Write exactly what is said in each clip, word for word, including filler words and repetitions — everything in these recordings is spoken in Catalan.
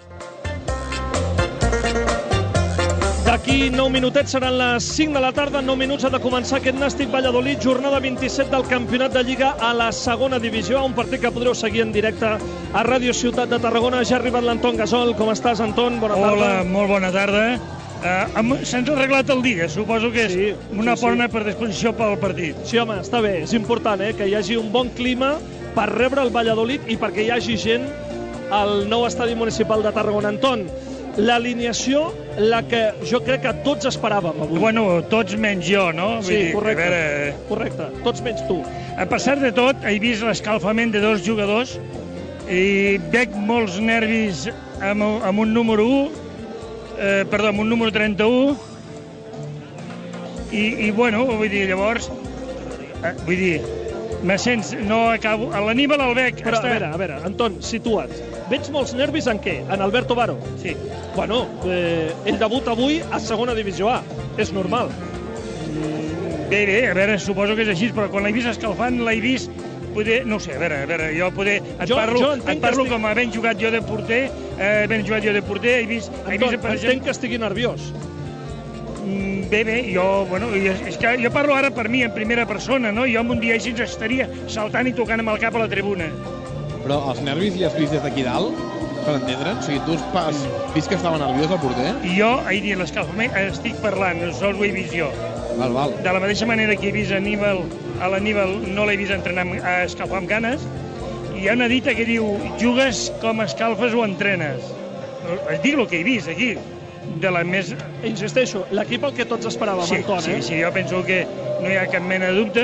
D'aquí nou minutets seran les cinc de la tarda, en nou minuts ha de començar aquest Nàstic Valladolid, jornada vint-i-set del Campionat de Lliga a la segona divisió, un partit que podreu seguir en directe a Ràdio Ciutat de Tarragona. Ja ha arribat l'Anton Gasol. Com estàs, Anton? Bona tarda. Hola, molt bona tarda. Uh, Se'ns ha arreglat el dia, suposo que és sí, una sí, bona sí. predisposició pel partit. Sí, home, està bé, és important eh, que hi hagi un bon clima per rebre el Valladolid i perquè hi hagi gent al nou estadi municipal de Tarragona. Anton, l'alineació, la que jo crec que tots esperàvem avui. Bueno, tots menys jo, no? Sí, dir, correcte, veure... correcte, tots menys tu. A pesar de tot, he vist l'escalfament de dos jugadors i veig molts nervis amb, amb un número u, eh, perdó, amb un número trenta-u, i, i bueno, vull dir, llavors, eh, vull dir, me sents, no acabo... L'Aníbal el veig... Però, està... a veure, a veure, Anton, situa't. Veig molts nervis en què? En Alberto Baro? Sí. Bueno, eh, ell debuta avui a segona divisió A. És normal. Bé, bé, a veure, suposo que és així, però quan l'he vist escalfant, l'he vist... Poder, no ho sé, a veure, a veure, jo poder... Et jo, parlo, jo et parlo estic... com a ben jugat jo de porter, eh, ben jugat jo de porter, he vist... Anton, he vist, per entenc exemple... que estigui nerviós. Bé, bé, jo, bueno, és que jo parlo ara per mi en primera persona, no? Jo un dia així estaria saltant i tocant amb el cap a la tribuna. Però els nervis li has vist des d'aquí dalt, per entendre'n? O sigui, tu has vist que estava nerviós el porter? I jo, ahir a l'escalfament, estic parlant, sols ho he vist jo. Val, val. De la mateixa manera que he vist a Aníbal, a l'Aníbal no l'he vist entrenar a escalfar amb ganes, hi ha una dita que diu, jugues com escalfes o entrenes. Es dic el que he vist aquí. De la més... Insisteixo, l'equip el que tots esperàvem, sí, Anton, sí, eh? Sí, jo penso que no hi ha cap mena de dubte.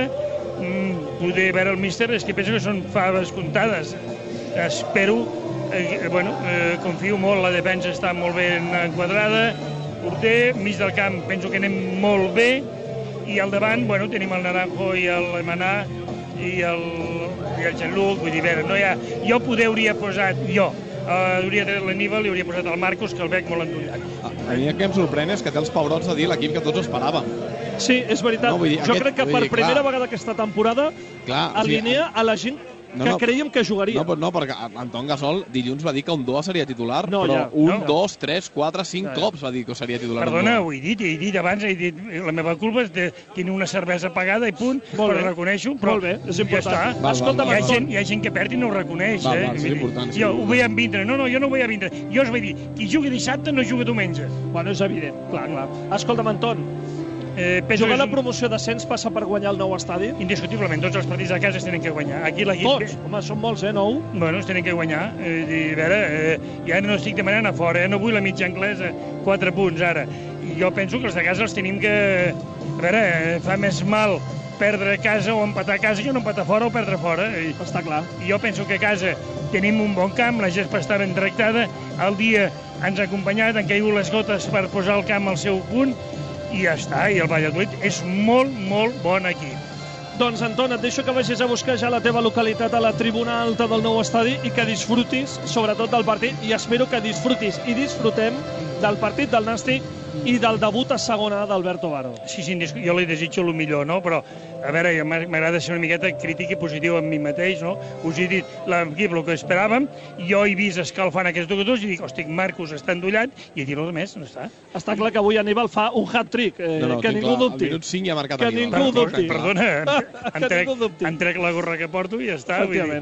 Mm, poder veure el míster, és que penso que són faves comptades. Espero, eh, bueno, eh, confio molt, la defensa està molt ben enquadrada, porter, mig del camp penso que anem molt bé, i al davant, bueno, tenim el Naranjo i el Manà i el, i el Jean-Luc, vull dir, veure, no hi ha... Jo poder hauria posat, jo, Uh, hauria tret l'Aníbal i hauria posat el Marcos, que el veig molt endollat. A, a mi el que em sorprèn és que té els pebrots de dir l'equip que tots esperàvem. Sí, és veritat. No, dir, jo aquest, crec que per dir, primera clar, vegada aquesta temporada clar, alinea o sigui, a la gent no, que no, creiem que jugaria. No, no, perquè Anton Gasol dilluns va dir que Undoa seria titular, no, però ja, un, no, dos, tres, quatre, cinc ja, ja. cops va dir que seria titular. Perdona, ho he dit, he dit abans, he dit, la meva culpa és de tenir una cervesa pagada i punt, molt però bé. Reconeixo, però molt bé, és important. Ja està. Val, Escolta, val, val. Hi, ha gent, hi ha gent que perd i no ho reconeix. Val, eh? val, sí, important, sí. Jo ho veiem vindre, no, no, jo no ho veia vindre. Jo us vaig dir, qui jugui dissabte no juga diumenge. Bueno, és evident, clar, clar. Escolta'm, Anton, Eh, jugar la promoció d'ascens passa per guanyar el nou estadi? Indiscutiblement, tots els partits a casa es tenen que guanyar. Aquí tots? Home, són molts, eh, nou? Bueno, es tenen que guanyar. Eh, I, a veure, eh, ja no estic demanant a fora, eh? No vull la mitja anglesa, quatre punts ara. I jo penso que els de casa els tenim que... A veure, eh, fa més mal perdre a casa o empatar a casa que no empatar fora o perdre fora. I, està clar. I jo penso que a casa tenim un bon camp, la gespa està ben tractada, el dia ens ha acompanyat, han caigut les gotes per posar el camp al seu punt, i ja està, i el Valladolid és molt, molt bon equip. Doncs, Anton, et deixo que vagis a buscar ja la teva localitat a la tribuna alta del nou estadi i que disfrutis, sobretot, del partit, i espero que disfrutis i disfrutem del partit del Nàstic i del debut a segona d'Alberto Baro. Sí, sí, jo li desitjo el millor, no? Però, a veure, m'agrada ser una miqueta crític i positiu amb mi mateix, no? Us he dit l'equip el que esperàvem, jo he vist escalfant aquests jugadors i dic, hosti, Marcos està endollat, i he dit, res més, no està. Està clar que avui Aníbal fa un hat-trick, eh, no, no, que ningú clar, dubti. Al minut cinc ja ha marcat que Aníbal. ningú dubti. Perdona, em trec, em trec la gorra que porto i ja està.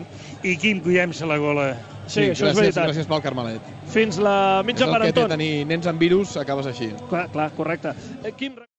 I Quim, cuidem-se la gola. Sí, sí, això gràcies, és veritat. Gràcies pel Carmelet. Fins la mitja per Anton. És el que té tenir nens amb virus, acabes així. Clar, clar, correcte. Eh, Quim...